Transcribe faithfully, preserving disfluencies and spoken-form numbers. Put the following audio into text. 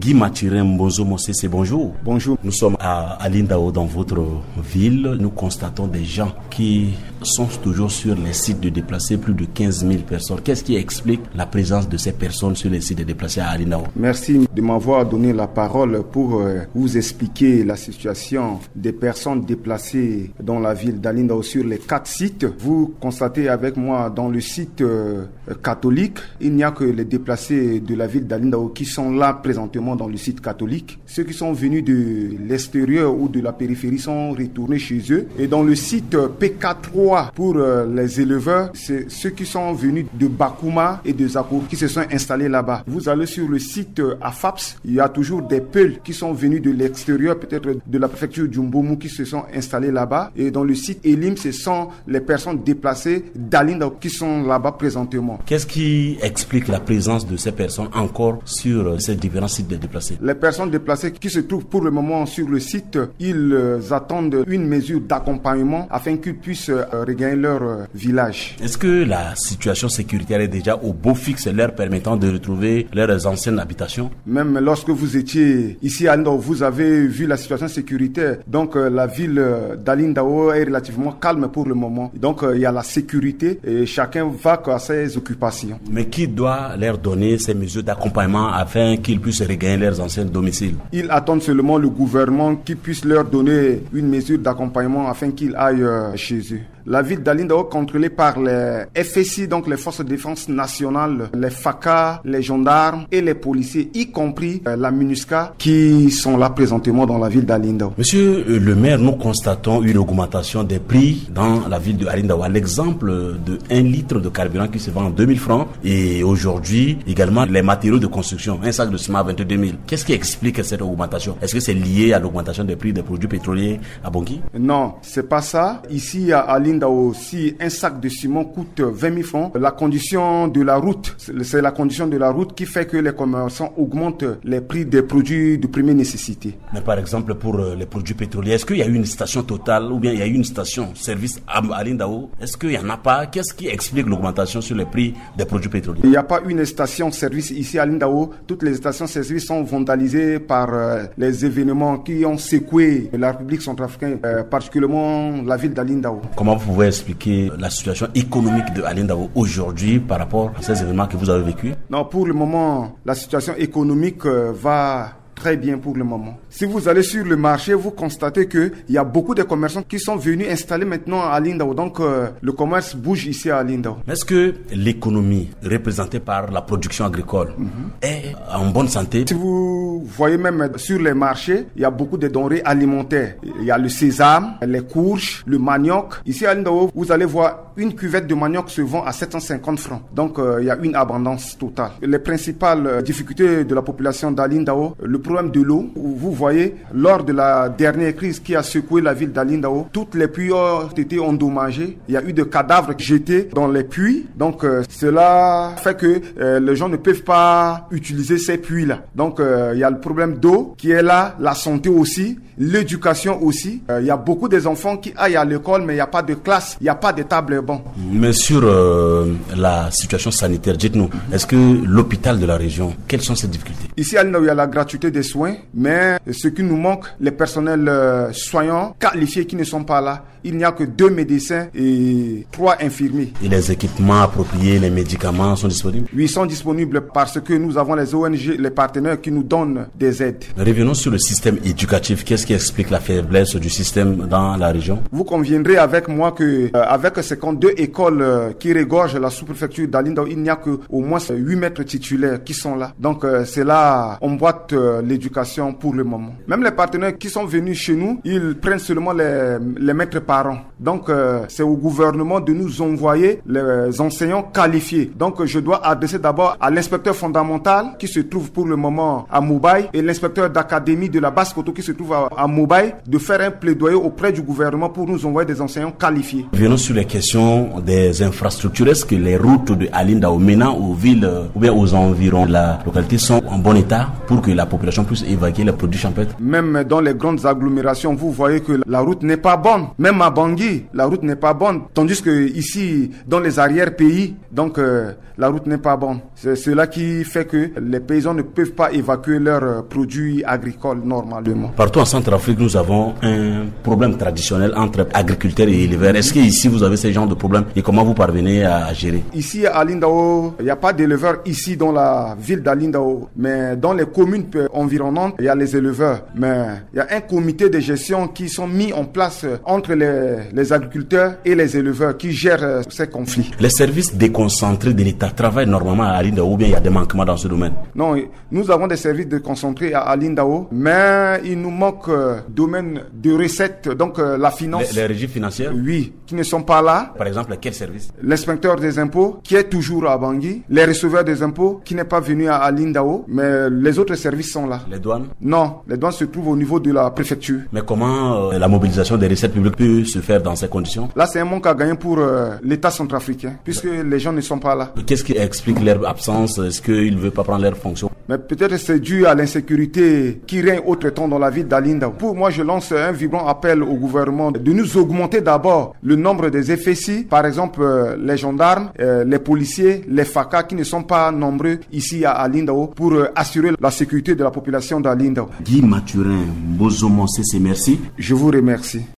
Guy Mathurin Mbonzo Mosese, bonjour. Bonjour. Nous sommes à Alindao, dans votre ville. Nous constatons des gens qui sont toujours sur les sites de déplacés, plus de quinze mille personnes. Qu'est-ce qui explique la présence de ces personnes sur les sites de déplacés à Alindao? Merci de m'avoir donné la parole pour euh, vous expliquer la situation des personnes déplacées dans la ville d'Alindao sur les quatre sites. Vous constatez avec moi dans le site euh, catholique, il n'y a que les déplacés de la ville d'Alindao qui sont là présentement dans le site catholique. Ceux qui sont venus de l'extérieur ou de la périphérie sont retournés chez eux. Et dans le site P K trois pour euh, les éleveurs, c'est ceux qui sont venus de Bakouma et de Zakour qui se sont installés là-bas. Vous allez sur le site euh, A F A P S, il y a toujours des Peuls qui sont venus de l'extérieur, peut-être de la préfecture d'Umbomu qui se sont installés là-bas. Et dans le site Elim, ce sont les personnes déplacées d'Alindao qui sont là-bas présentement. Qu'est-ce qui explique la présence de ces personnes encore sur euh, ces différents sites de déplacés? Les personnes déplacées qui se trouvent pour le moment sur le site, ils euh, attendent une mesure d'accompagnement afin qu'ils puissent euh, regagner leur euh, village. Est-ce que la situation sécuritaire est déjà au beau fixe, leur permettant de retrouver leurs anciennes habitations? Même lorsque vous étiez ici à Alindao, vous avez vu la situation sécuritaire. Donc euh, la ville euh, d'Alindao est relativement calme pour le moment. Donc euh, il y a la sécurité et chacun va à ses occupations. Mais qui doit leur donner ces mesures d'accompagnement afin qu'ils puissent regagner leurs anciens domiciles? Ils attendent seulement le gouvernement qui puisse leur donner une mesure d'accompagnement afin qu'ils aillent euh, chez eux. La ville d'Alindao contrôlée par les F S I, donc les forces de défense nationales, les F A C A, les gendarmes et les policiers, y compris euh, la MINUSCA, qui sont là présentement dans la ville d'Alindao. Monsieur le maire, nous constatons une augmentation des prix dans la ville d'Alindao. À l'exemple de un litre de carburant qui se vend à deux mille francs et aujourd'hui également les matériaux de construction, un sac de ciment à vingt-deux mille. Qu'est-ce qui explique cette augmentation? Est-ce que c'est lié à l'augmentation des prix des produits pétroliers à Bangui? Non, c'est pas ça. Ici à Alindao, si un sac de ciment coûte vingt mille francs, la condition de la route, c'est la condition de la route qui fait que les commerçants augmentent les prix des produits de première nécessité. Mais par exemple, pour les produits pétroliers, est-ce qu'il y a eu une station Total ou bien il y a eu une station service à Alindao? Est-ce qu'il n'y en a pas? Qu'est-ce qui explique l'augmentation sur les prix des produits pétroliers? Il n'y a pas une station service ici à Alindao. Toutes les stations service sont vandalisées par euh, les événements qui ont secoué la République centrafricaine, euh, particulièrement la ville d'Alindao. Comment vous pouvez expliquer la situation économique de Alindao aujourd'hui par rapport à ces événements que vous avez vécus? Non, pour le moment, la situation économique euh, va très bien pour le moment. Si vous allez sur le marché, vous constatez qu'il y a beaucoup de commerçants qui sont venus installer maintenant à Alindao. Donc, euh, le commerce bouge ici à Alindao. Est-ce que l'économie représentée par la production agricole mm-hmm. est en bonne santé? Si vous voyez même sur les marchés, il y a beaucoup de denrées alimentaires. Il y a le sésame, les courges, le manioc. Ici à Alindao, vous allez voir une cuvette de manioc se vend à sept cent cinquante francs. Donc, euh, il y a une abondance totale. Les principales euh, difficultés de la population d'Alindao, le problème de l'eau. Vous voyez, lors de la dernière crise qui a secoué la ville d'Alindao, toutes les puits ont été endommagées. Il y a eu des cadavres jetés dans les puits. Donc, euh, cela fait que euh, les gens ne peuvent pas utiliser ces puits-là. Donc, euh, il y a le problème d'eau qui est là, la santé aussi, l'éducation aussi. Euh, il y a beaucoup des enfants qui aillent à l'école, mais il n'y a pas de classe, il n'y a pas de table banc. Mais sur euh, la situation sanitaire, dites-nous, mm-hmm. est-ce que l'hôpital de la région, quelles sont ses difficultés? Ici à Alindao, il y a la gratuité des soins, mais ce qui nous manque, les personnels euh, soignants qualifiés qui ne sont pas là. Il n'y a que deux médecins et trois infirmiers. Et les équipements appropriés, les médicaments sont disponibles? Oui, ils sont disponibles parce que nous avons les O N G, les partenaires qui nous donnent des aides. Revenons sur le système éducatif. Qu'est-ce qui explique la faiblesse du système dans la région? Vous conviendrez avec moi que euh, avec cinquante-deux écoles euh, qui regorgent la sous-préfecture d'Alindao, il n'y a que au moins huit maîtres titulaires qui sont là. Donc euh, c'est là on boite euh, l'éducation pour le moment. Même les partenaires qui sont venus chez nous, ils prennent seulement les, les maîtres parents. Donc euh, c'est au gouvernement de nous envoyer les enseignants qualifiés. Donc je dois adresser d'abord à l'inspecteur fondamental qui se trouve pour le moment à Moubaye et l'inspecteur d'académie de la Basse-Koto qui se trouve à, à Moubaye de faire un plaidoyer auprès du gouvernement pour nous envoyer des enseignants qualifiés. Venons sur les questions des infrastructures. Est-ce que les routes de Alindao menant aux villes ou bien aux environs de la localité sont en bon état pour que la population population puisse évacuer les produits champêtres? Même dans les grandes agglomérations, vous voyez que la route n'est pas bonne. Même à Bangui, la route n'est pas bonne. Tandis que ici, dans les arrière-pays, donc euh, la route n'est pas bonne. C'est cela qui fait que les paysans ne peuvent pas évacuer leurs euh, produits agricoles normalement. Partout en Centrafrique, nous avons un problème traditionnel entre agriculteurs et éleveurs. Est-ce que ici vous avez ce genre de problème et comment vous parvenez à gérer? Ici à Lindao, il n'y a pas d'éleveurs ici dans la ville d'Alindao, mais dans les communes environnantes, il y a les éleveurs. Mais il y a un comité de gestion qui sont mis en place entre les, les agriculteurs et les éleveurs qui gèrent ces conflits. Les services déconcentrés de l'État travaillent normalement à Alindao ou bien il y a des manquements dans ce domaine? Non, nous avons des services déconcentrés à Alindao, mais il nous manque euh, domaine de recettes, donc euh, la finance. Les, les régies financières? Oui, qui ne sont pas là. Par exemple, quels services? L'inspecteur des impôts, qui est toujours à Bangui. Les receveurs des impôts, qui n'est pas venu à Alindao, mais les autres services sont là. Les douanes? Non, les douanes se trouvent au niveau de la préfecture. Mais comment euh, la mobilisation des recettes publiques peut se faire dans ces conditions? Là, c'est un manque à gagner pour euh, l'État centrafricain, puisque ouais. les gens ne sont pas là. Qu'est-ce qui explique leur absence? Est-ce qu'ils ne veulent pas prendre leur fonction? Mais peut-être c'est dû à l'insécurité qui règne autre-temps dans la ville d'Alindao. Pour moi, je lance un vibrant appel au gouvernement de nous augmenter d'abord le nombre des F S I, par exemple euh, les gendarmes, euh, les policiers, les F A C A qui ne sont pas nombreux ici à Alindao pour euh, assurer la sécurité de la population d'Alindao. Guy Mathurin, Bozomo, c'est merci. Je vous remercie.